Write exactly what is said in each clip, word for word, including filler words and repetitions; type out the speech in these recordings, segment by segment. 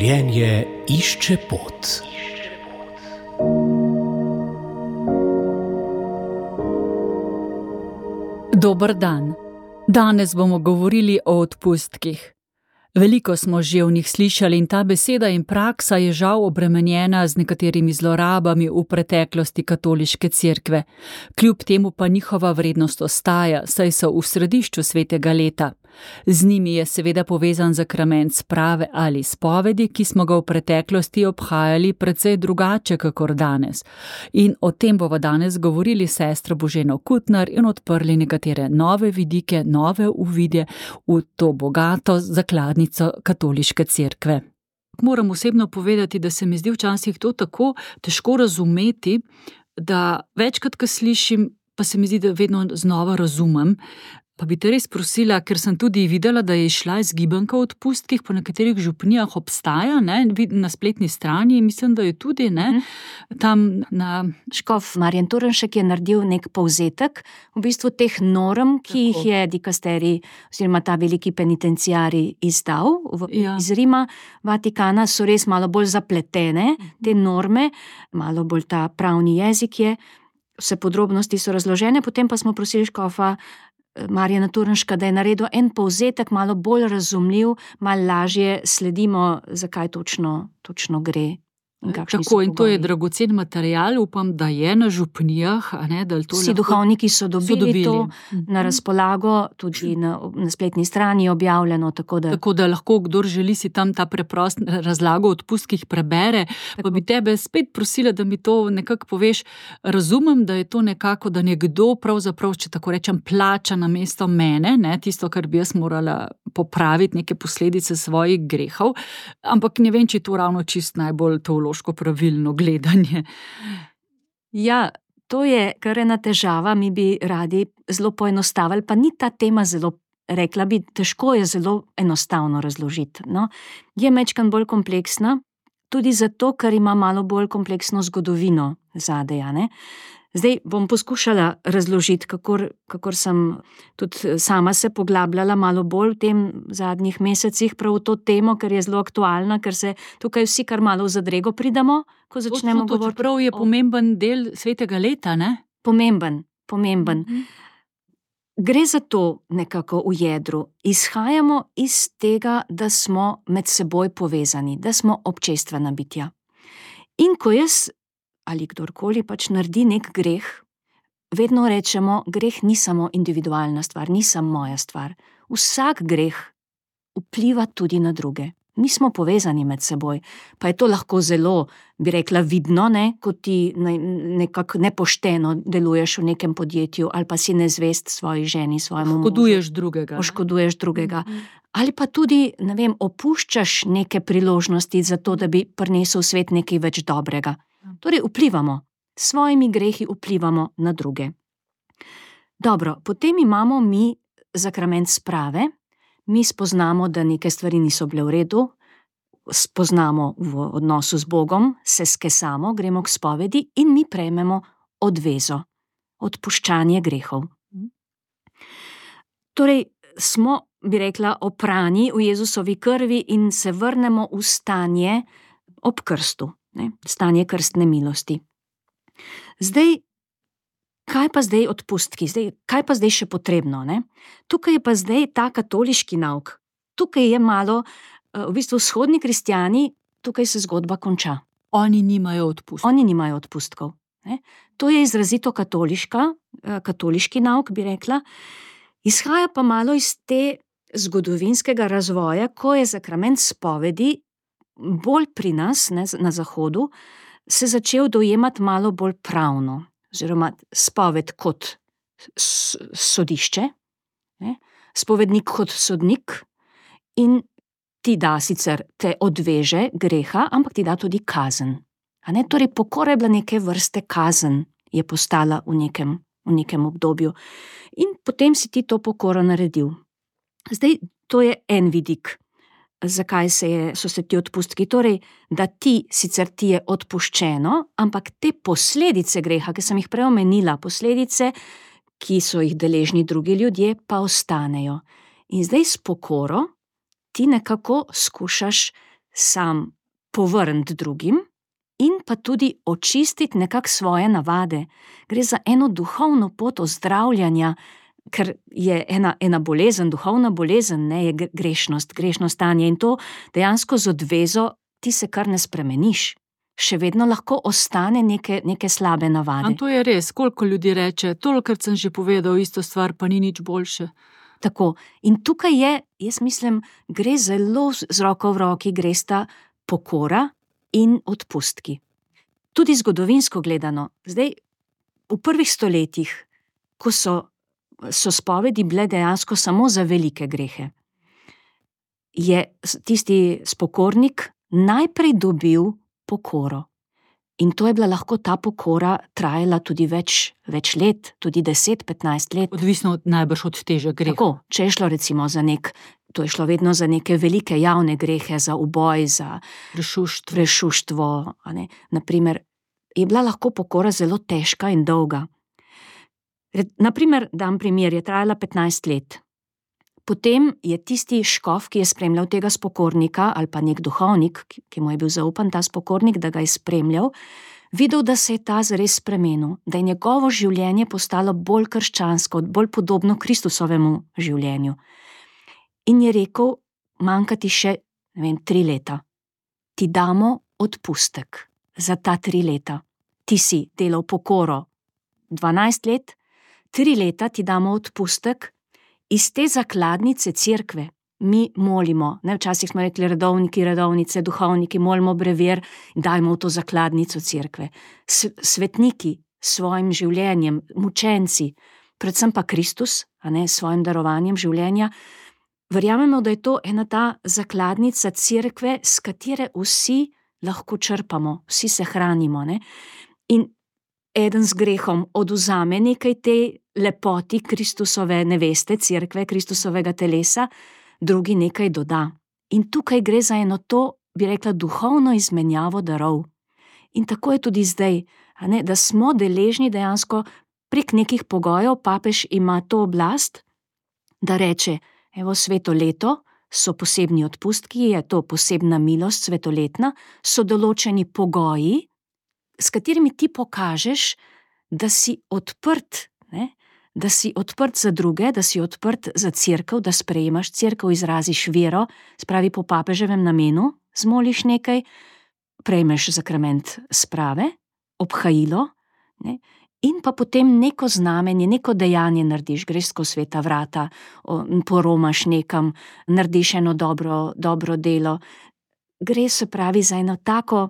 Življenje išče pot. Dober dan. Danes bomo govorili o odpustkih. Veliko smo že o njih slišali in ta beseda in praksa je žal obremenjena z nekaterimi zlorabami v preteklosti katoliške cerkve. Kljub temu pa njihova vrednost ostaja, saj so v središču svetega leta. Z njimi je seveda povezan sakrament sprave ali spovedi, ki smo ga v preteklosti obhajali precej drugače kakor danes. In o tem bomo danes govorili s sestro Boženo Kutnar in odprli nekatere nove vidike, nove uvide v to bogato zakladnico katoliške cerkve. Moram osebno povedati, da se mi zdi včasih to tako težko razumeti, da večkrat, ko slišim, pa se mi zdi, da vedno znova razumem. Pa bi te res prosila, ker sem tudi videla, da je šla izgibanka o odpustkih, po nekaterih župnijah obstaja, ne, na spletni strani, mislim, da je tudi, ne, tam na... Škof Marjan Turnšek je naredil nek povzetek, v bistvu teh norm, ki jih je dikasterij, oziroma ta veliki penitenciari izdal v, ja. iz Rima, Vatikana, so res malo bolj zapletene, te norme, malo bolj ta pravni jezik je, vse podrobnosti so razložene, potem pa smo prosili škofa Marjana Turnška, da je naredil en povzetek, malo bolj razumljiv, malo lažje sledimo, zakaj točno, točno gre. Tako, in to je dragocen material, upam, da je na župnijah. A ne, da to Vsi lahko... duhovniki so dobili, so dobili. to Mhm. na razpolago, tudi na, na spletni strani je objavljeno. Tako da... tako da lahko, kdor želi si tam ta preprost razlago o odpustkih prebere, tako. Pa bi tebe spet prosila, da mi to nekako poveš. Razumem, da je to nekako, da nekdo pravzaprav, če tako rečem, plača namesto mene, ne, tisto, kar bi jaz morala popraviti, neke posledice svojih grehov, ampak ne vem, če je to ravno čist najbolj teološko pravilno gledanje. Ja, to je kar ena težava, mi bi radi zelo poenostavili, pa ni ta tema zelo, rekla bi, težko je zelo enostavno razložiti. No? Je majčkeno bolj kompleksna, tudi zato, ker ima malo bolj kompleksno zgodovino zadaj, ne? Zdaj bom poskušala razložiti, kakor, kakor sem tudi sama se poglabljala malo bolj v tem zadnjih mesecih prav v to temo, ker je zelo aktualna, ker se tukaj vsi kar malo v zadrego pridemo, ko začnemo govoriti. Prav je pomemben del svetega leta, ne? Pomemben, pomemben. Mhm. Gre za to nekako v jedru. Izhajamo iz tega, da smo med seboj povezani, da smo občestvena bitja. In ko jaz ali kdorkoli pač naredi nek greh, vedno rečemo, greh ni samo individualna stvar, ni samo moja stvar. Vsak greh vpliva tudi na druge. Mi smo povezani med seboj, pa je to lahko zelo, bi rekla, vidno, ne, ko ti nekako nepošteno deluješ v nekem podjetju ali pa si nezvest svoji ženi, svojemu možu. Oškoduješ drugega. Oškoduješ drugega. Ali pa tudi, ne vem, opuščaš neke priložnosti za to, da bi prinesel v svet nekaj več dobrega. Torej vplivamo, s svojimi grehi vplivamo na druge. Dobro, potem imamo mi sakrament sprave, mi spoznamo, da neke stvari niso bile v redu, spoznamo v odnosu z Bogom, se skesamo, gremo k spovedi in mi prejmemo odvezo, odpuščanje grehov. Torej smo, bi rekla, oprani v Jezusovi krvi in se vrnemo v stanje ob krstu. Ne, stanje krstne milosti. Zdaj, kaj pa zdaj odpustki? Zdaj, kaj pa zdaj še potrebno? Ne? Tukaj je pa zdaj ta katoliški nauk. Tukaj je malo, v bistvu vzhodni kristjani, tukaj se zgodba konča. Oni nimajo odpustkov. Oni nimajo odpustkov. Ne? To je izrazito katoliška, katoliški nauk, bi rekla. Izhaja pa malo iz te zgodovinskega razvoja, ko je sakrament spovedi bolj pri nas, ne, na zahodu, se začel dojemati malo bolj pravno, oziroma spoved kot sodišče, ne, spovednik kot sodnik in ti da sicer te odveže greha, ampak ti da tudi kazen. A ne, torej pokora je bila neke vrste kazen, je postala v nekem, v nekem obdobju. In potem si ti to pokoro naredil. Zdaj, to je en vidik. Zakaj se je, so se ti odpustki, torej, da ti, sicer ti je odpuščeno, ampak te posledice greha, ki sem jih prej omenila, posledice, ki so jih deležni drugi ljudje, pa ostanejo. In zdaj s pokoro ti nekako skušaš sam povrniti drugim in pa tudi očistiti nekako svoje navade. Gre za eno duhovno pot ozdravljanja, ker je ena, ena bolezen, duhovna bolezen, ne, je grešnost, grešno stanje in to dejansko z odvezo ti se kar ne spremeniš. Še vedno lahko ostane neke, neke slabe navade. A to je res, koliko ljudi reče, tolikokrat sem že povedal isto stvar, pa ni nič boljše. Tako, in tukaj je, jaz mislim, gre zelo z roko v roki, gresta pokora in odpustki. Tudi zgodovinsko gledano, zdaj v prvih stoletjih, ko so, so spovedi bile dejansko samo za velike grehe, je tisti spokornik najprej dobil pokoro. In to je bila lahko ta pokora trajala tudi več, več let, tudi deset, petnajst let. Odvisno od, najbrž od teže greha. Tako, če je šlo recimo za nek, to je šlo vedno za neke velike javne grehe, za uboj, za Prešuštvo. prešuštvo, a ne. Naprimer, je bila lahko pokora zelo težka in dolga. Naprimer, dam primer, je trajala petnajst let. Potem je tisti škof, ki je spremljal tega spokornika, ali pa nek duhovnik, ki mu je bil zaupan ta spokornik, da ga je spremljal, videl, da se je ta zares spremenil, da je njegovo življenje postalo bolj krščansko, bolj podobno Kristusovemu življenju. In je rekel, manjka ti še, ne vem, tri leta. Ti damo odpustek za ta tri leta. Ti si delal pokoro dvanajst let, tri leta ti damo odpustek. Iz te zakladnice cerkve mi molimo, ne, včasih smo rekli redovniki, redovnice, duhovniki, molimo brevier, dajmo v to zakladnico cerkve. Svetniki s svojim življenjem, mučenci, predvsem pa Kristus, a ne, s svojim darovanjem življenja, verjamemo, da je to ena ta zakladnica cerkve, s katere vsi lahko črpamo, vsi se hranimo, ne. In eden z grehom odvzame nekaj te lepoti Kristusove neveste, cerkve, Kristusovega telesa, drugi nekaj doda. In tukaj gre za eno to, bi rekla, duhovno izmenjavo darov. In tako je tudi zdaj, a ne, da smo deležni dejansko prek nekih pogojev, papež ima to oblast, da reče, evo, sveto leto, so posebni odpustki, je to posebna milost svetoletna, so določeni pogoji, s katerimi ti pokažeš, da si odprt, ne, da si odprt za druge, da si odprt za cerkev, da sprejemaš cerkev, izraziš vero, spravi po papeževem namenu, zmoliš nekaj, prejmeš sakrament sprave, obhajilo, ne, in pa potem neko znamenje, neko dejanje narediš, greš skozi sveta vrata, poromaš nekam, narediš eno dobro, dobro delo. Gre se pravi za eno tako,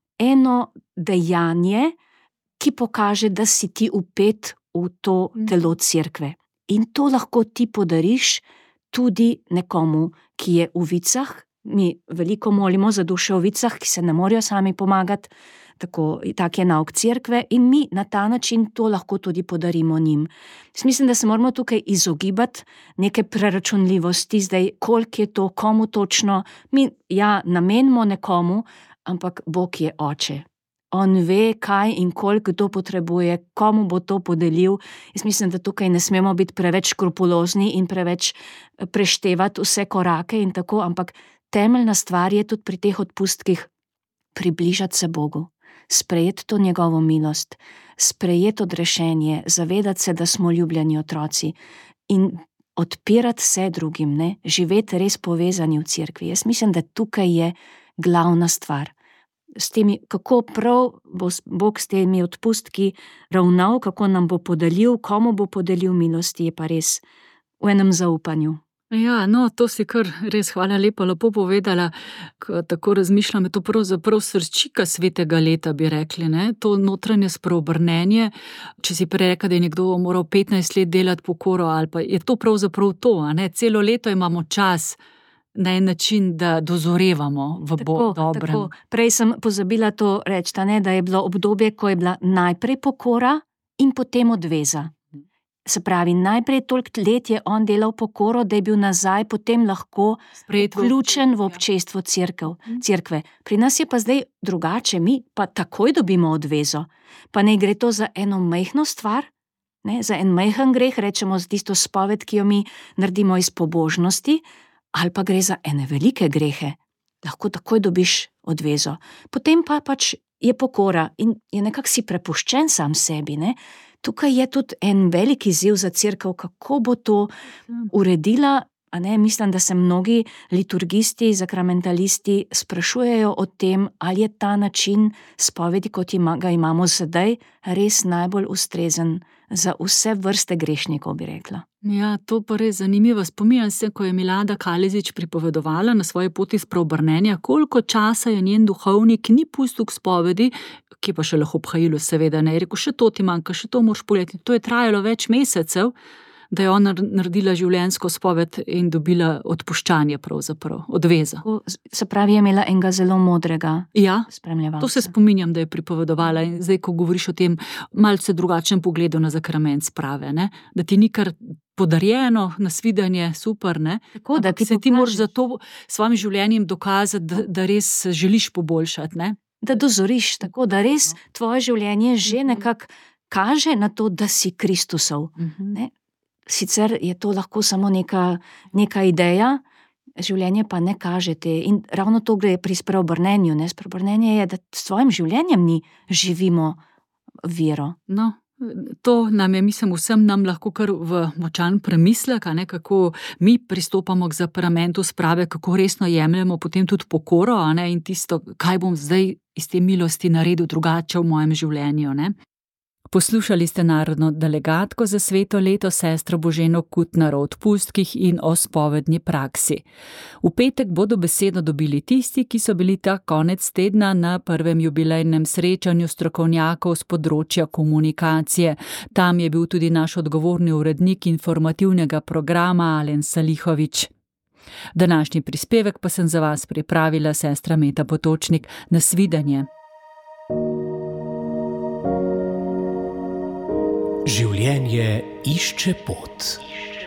eno dejanje, ki pokaže, da si ti vpet v to telo cerkve. In to lahko ti podariš tudi nekomu, ki je v vicah. Mi veliko molimo za duše v vicah, ki se ne morejo sami pomagati, tako, tak je nauk cerkve, in mi na ta način to lahko tudi podarimo njim. Mislim, da se moramo tukaj izogibati neke preračunljivosti, zdaj, koliko je to, komu točno, mi ja namenimo nekomu, ampak Bog je oče. On ve, kaj in koliko kdo potrebuje, komu bo to podelil. Jaz mislim, da tukaj ne smemo biti preveč skrupulozni in preveč preštevati vse korake in tako, ampak temeljna stvar je tudi pri teh odpustkih približati se Bogu, sprejeti to njegovo milost, sprejeti odrešenje, zavedati se, da smo ljubljeni otroci in odpirati se drugim, ne, živeti res povezani v cerkvi. Jaz mislim, da tukaj je glavna stvar. S temi, kako prav bo Bog s temi odpustki ravnal, kako nam bo podelil, komu bo podelil milosti, je pa res v enem zaupanju. Ja, no, to si kar res hvala lepa, lepo povedala, ko tako razmišljam, je to pravzaprav srčika svetega leta, bi rekli, ne, to notranje spreobrnenje, če si prej rekla, da je nekdo moral petnajst let delati pokoro, ali pa je to pravzaprav to, a ne, celo leto imamo čas, na en način, da dozorevamo v bo dobrem. Tako. Prej sem pozabila to reči, ne, da je bilo obdobje, ko je bila najprej pokora in potem odveza. Se pravi, najprej toliko let je on delal pokoro, da je bil nazaj potem lahko vključen v občestvo cerkev, cerkve. Pri nas je pa zdaj drugače, mi pa takoj dobimo odvezo. Pa ne gre to za eno majhno stvar, ne, za en majhen greh, rečemo z tisto spoved, ki jo mi naredimo iz pobožnosti, ali pa gre za ene velike grehe. Lahko takoj dobiš odvezo. Potem pa pač je pokora in je nekako si prepuščen sam sebi, ne. Tukaj je tudi en velik izziv za cerkev, kako bo to uredila, a ne, mislim, da se mnogi liturgisti, zakramentalisti sprašujejo o tem, ali je ta način spovedi, kot ima, ga imamo sedaj, res najbolj ustrezen za vse vrste grešnikov, bi rekla. Ja, to pa res zanimivo. Spominjam se, ko je Milada Kalezič pripovedovala na svoji poti spreobrnenja, koliko časa je njen duhovnik ni pustil k spovedi, ki pa še lahko obhajilu, seveda, ne, je rekel, še to ti manjka, še to moraš povedati. To je trajalo več mesecev, da je ona naredila življenjsko spoved in dobila odpuščanje pravzaprav, odveza. Se pravi, je imela enega zelo modrega ja, spremljevalca. To se spominjam, da je pripovedovala in zdaj, ko govoriš o tem malce drugačnem pogledu na sakrament sprave, ne? Da ti ni kar podarjeno, nasvidenje, super, ne? Tako, da ti se ti moraš za to svojim življenjem dokazati, da, da res želiš poboljšati, ne? Da dozoriš, tako da res tvoje življenje že nekako kaže na to, da si Kristusov, ne? Sicer je to lahko samo neka, neka ideja, življenje pa ne kaže te. In ravno to gre pri spreobrnenju, ne? Spreobrnenje je, da s svojim življenjem mi živimo vero. No, to nam je, mislim, vsem nam lahko kar v močan premislek, a ne, kako mi pristopamo k zakramentu sprave, kako resno jemljemo potem tudi pokoro, a ne, in tisto, kaj bom zdaj iz te milosti naredil drugače v mojem življenju, ne. Poslušali ste narodno delegatko za sveto leto sestro Boženo Kutnar o odpustkih in o spovedni praksi. V petek bodo besedo dobili tisti, ki so bili ta konec tedna na prvem jubilejnem srečanju strokovnjakov z področja komunikacije. Tam je bil tudi naš odgovorni urednik informativnega programa Alen Salihovič. Današnji prispevek pa sem za vas pripravila sestra Meta Potočnik. Nasvidenje. Življenje išče pot.